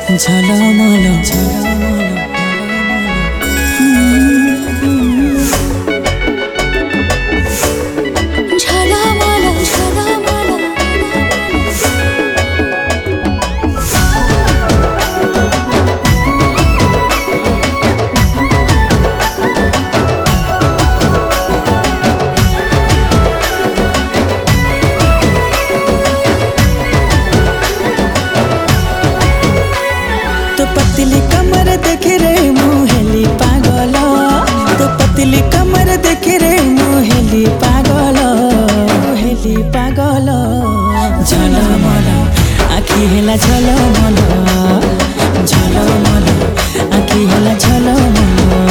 झलमल झलमल पतली कमर देखे रे मुहेली पागल तो पतली कमर देखे रे मुहेली पागल झलमल आखि हेला झलमल झलमल आखि हेला झलमल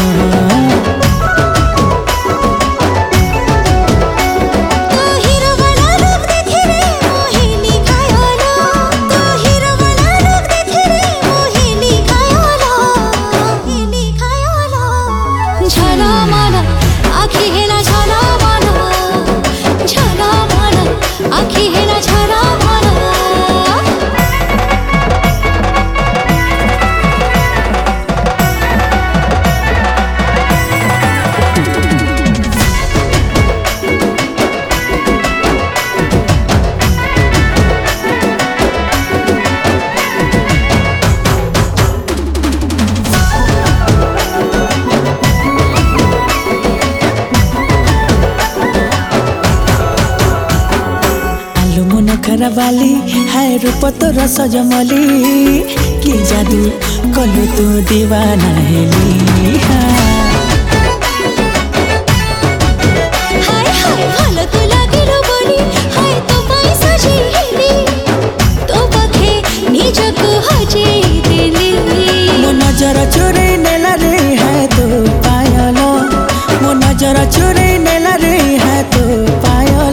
बाली हाय रूप तोर सजमली कि जादू कलु तू दीवाना हेली हाय हाय भलो तू लागिलो बोली हाय तो पैसा हेली तो पखे निजको हजेई देली मो नजर चोरे नेला रे है तो पायल मो नजर चोरे नेला रे है तो पायल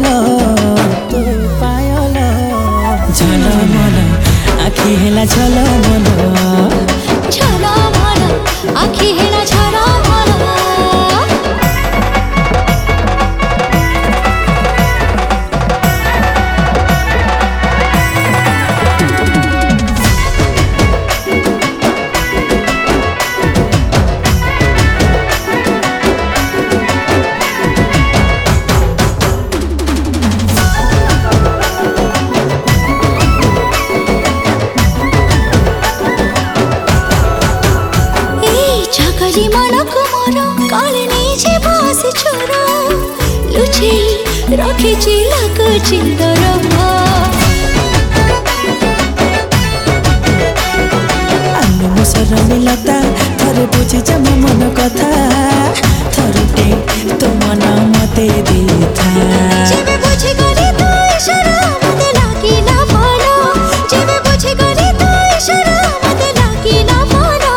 झलमल आखि हेला झलमल झलमल आखि हेला झलमल रखे चिलाक चिंदर आलू मुसर मिलता थरे बुझी जमा मन कथा थरुटे तो मन मते देथा जेबे बुझी गली तो इशारा मते लागिला भलो जेबे बुझी गली तो इशारा मते लागिला भलो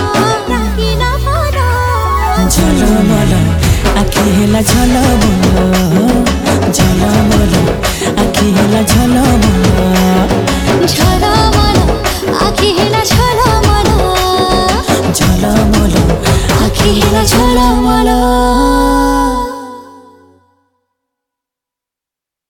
झलमल आखि हेला झलमल झलमल आखि हेला झलमल झलमल